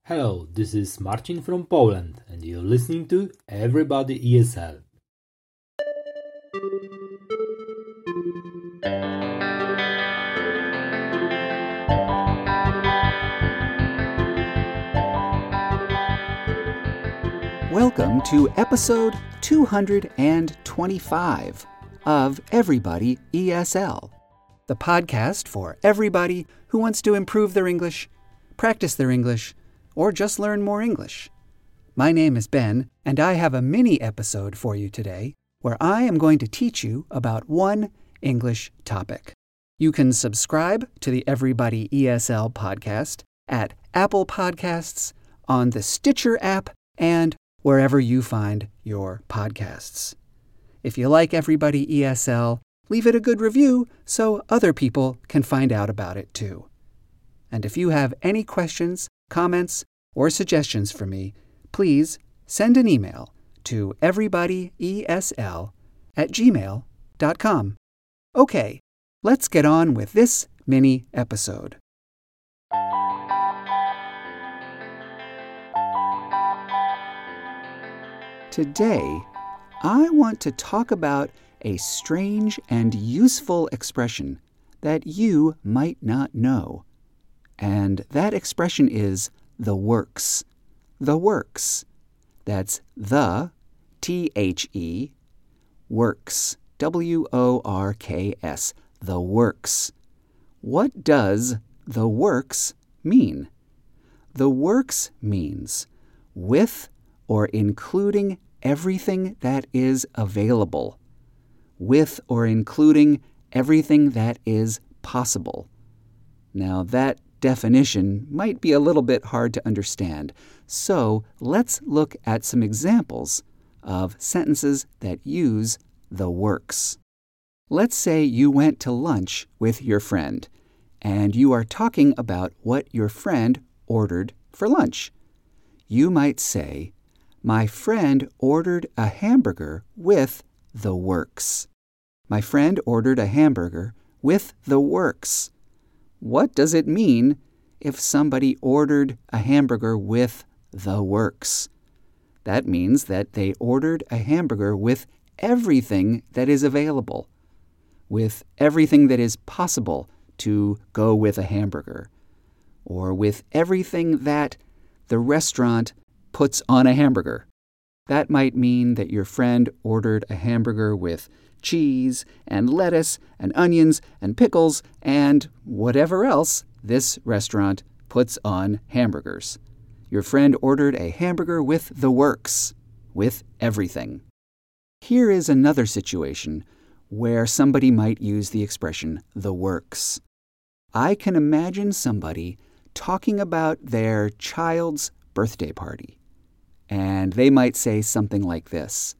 Hello, this is Marcin from Poland, and you're listening to Everybody ESL. Welcome to episode 225 of Everybody ESL, the podcast for everybody who wants to improve their English, practice their English, or just learn more English. My name is Ben, and I have a mini episode for you today where I am going to teach you about one English topic. You can subscribe to the Everybody ESL podcast at Apple Podcasts, on the Stitcher app, and wherever you find your podcasts. If you like Everybody ESL, leave it a good review so other people can find out about it too. And if you have any questions, comments, or suggestions for me, please send an email to everybodyesl@gmail.com. Okay, let's get on with this mini episode. Today, I want to talk about a strange and useful expression that you might not know. And that expression is the works. The works. That's the, T-H-E, works. W-O-R-K-S. The works. What does the works mean? The works means with or including everything that is available. With or including everything that is possible. Now that definition might be a little bit hard to understand, so let's look at some examples of sentences that use the works. Let's say you went to lunch with your friend, and you are talking about what your friend ordered for lunch. You might say, "My friend ordered a hamburger with the works." My friend ordered a hamburger with the works. What does it mean if somebody ordered a hamburger with the works? That means that they ordered a hamburger with everything that is available, with everything that is possible to go with a hamburger, or with everything that the restaurant puts on a hamburger. That might mean that your friend ordered a hamburger with cheese and lettuce and onions and pickles and whatever else this restaurant puts on hamburgers. Your friend ordered a hamburger with the works, with everything. Here is another situation where somebody might use the expression the works. I can imagine somebody talking about their child's birthday party, and they might say something like this.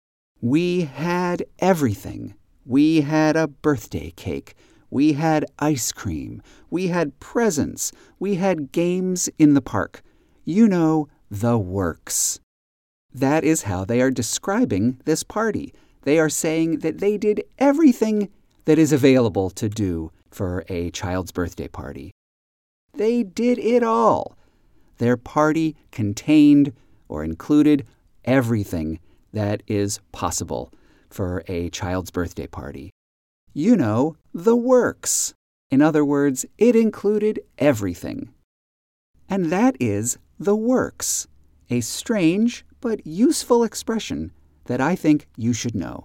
We had everything. We had a birthday cake. We had ice cream. We had presents. We had games in the park. You know, the works. That is how they are describing this party. They are saying that they did everything that is available to do for a child's birthday party. They did it all. Their party contained or included everything that is possible for a child's birthday party. You know, the works. In other words, it included everything. And that is the works, a strange but useful expression that I think you should know.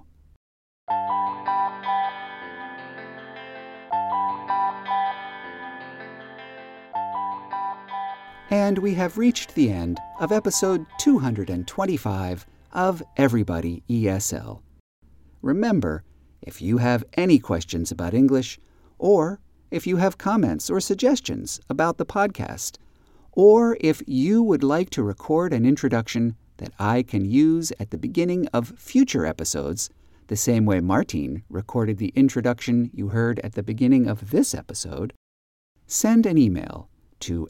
And we have reached the end of episode 225 of Everybody ESL. Remember, if you have any questions about English, or if you have comments or suggestions about the podcast, or if you would like to record an introduction that I can use at the beginning of future episodes, the same way Martin recorded the introduction you heard at the beginning of this episode, send an email to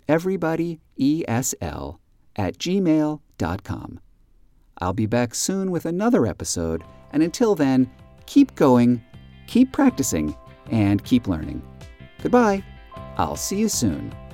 everybodyesl@gmail.com. I'll be back soon with another episode, and until then, keep going, keep practicing, and keep learning. Goodbye. I'll see you soon.